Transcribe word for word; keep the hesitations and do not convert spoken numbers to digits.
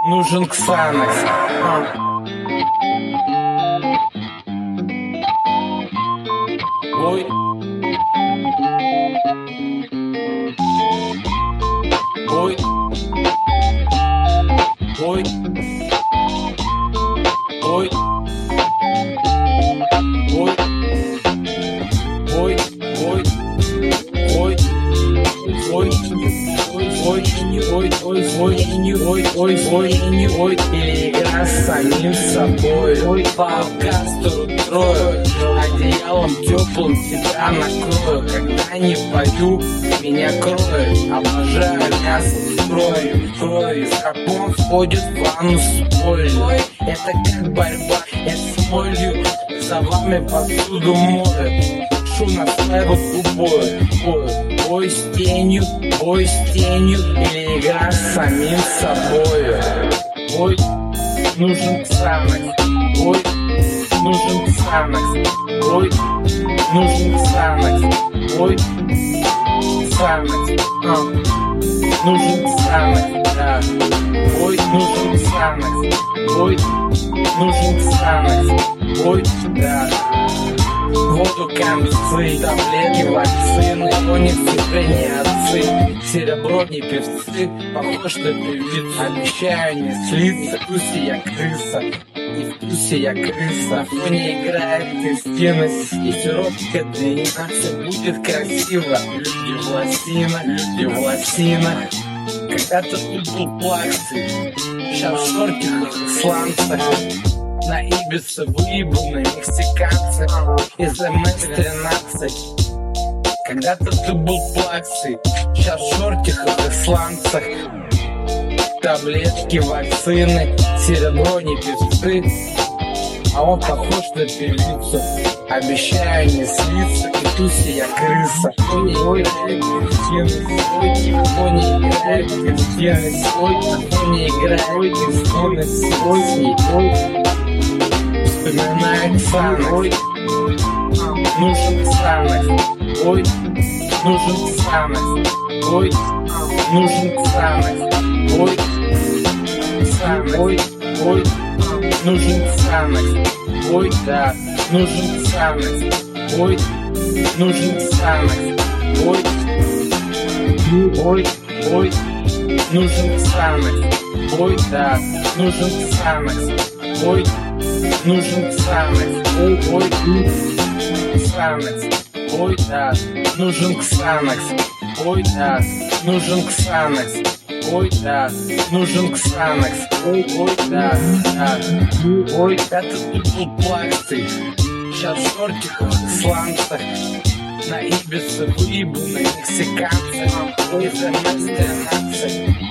нужен Ксанакс. Ой. Ой. Ой. Ой. Ой. Ой. Ой. Ой. Ой. Ой, не ой, ой, ой, не ой, ой, ой, не ой. Или игра с самим собой. Ой, по кастру трою, одеялом теплым тебя накрою. Когда не пою, меня кроют. Обожаю мясо строю, крою. С капом входит в ванну с болью. Это как борьба, я с молью. За вами посуду мою. Шу на своего убою. Бой с тенью, бой с тенью, или игра с самим собою. Ой, нужен Ксанакс. Ой, нужен Ксанакс. Ой, нужен Ксанакс. Ой, Ксанакс. А. Нужен Ксанакс, да. Ой, нужен Ксанакс. Ой, нужен Ксанакс. Ой, да. Воду, концы, таблетки, вакцины, кониксы, отцы, серебро не певцы, похож на певицу. Обещаю не слиться, в вкусе я крыса, и в вкусе я крыса. В фоне играет Кристина, и сиропка длина, все будет красиво. Люди в лосина, люди в лосина. Когда-то тут был плаксы, сейчас в шортиках и сланцах. На Ибице выебаны мексиканцы из эм эс тринадцать. Когда-то ты был плаксой, сейчас в шортиках и сланцах. Таблетки, вакцины, серебро не певцы, а он похож на певицу. Обещаю не слиться, и туси я крыса. Кто не играет Кристины, свой, кто не играет Кристины, свой, кто не играет Кристины, свой, с ней, ой. Вспоминаю Ксанакс. Ой, нужен Ксанакс. Ой, нужен Ксанакс. Ой, нужен Ксанакс. Ой, Ксанакс. Ой, ой, нужен Ксанакс. Ой, да, нужен Ксанакс. Ой, нужен Ксанакс. Ой, ой, ой, нужен Ксанакс. Ой, да, нужен Ксанакс. Ой, нужен Ксанакс. Ой, ой, Ксанакс. Ой, да, нужен Ксанакс. Ой, да, нужен Ксанакс. Ой, да, нужен Ксанакс. Ой, ой, да, да. Ой, это тут был плаксы, сейчас в шортиках и сланцах. На Ибице выебаны мексиканцы из эм эс тринадцать.